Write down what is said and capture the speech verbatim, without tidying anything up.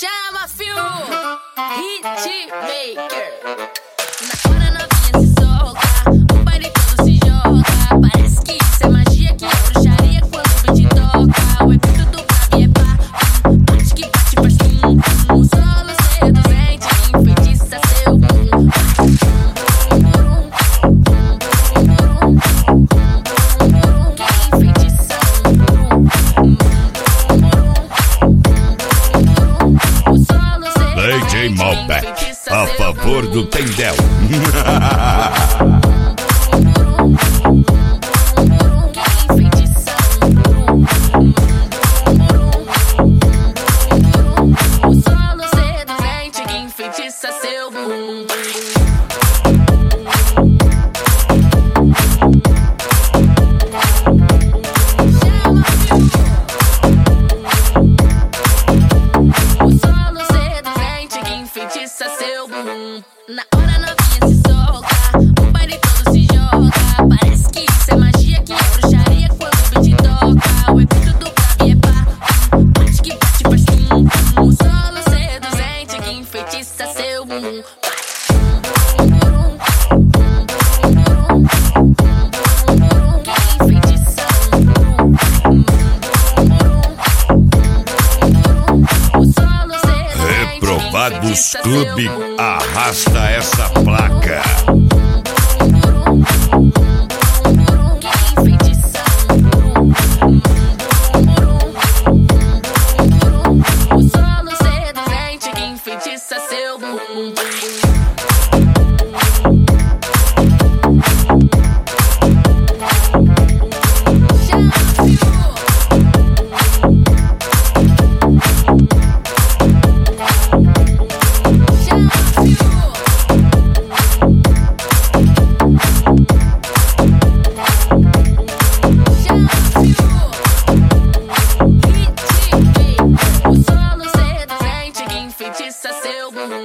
Chama fio, hitmaker. Na hora novinha se solta, o baile todo se joga. Parece que isso é magia, que é bruxaria quando o beat toca. O efeito do grave é pá, bate que bate faz tum, tum. O solo seduzente enfeitiça seu bum. D J Malbec, a favor do Tendel. O solo seduzente que enfeitiça seu bumbum. Enfeitiça seu bumbum. Na hora novinha se solta, o baile todo se joga. Parece que isso é magia, que é bruxaria quando o beat toca. O efeito do grave é pá, bate que bate faz tum, tum. O solo seduzente que enfeitiça seu bumbum. Reprovados Clube arrasta essa placa. O solo seduzente que enfeitiça seu bumbum. O solo seduzente que enfeitiça seu bumbum.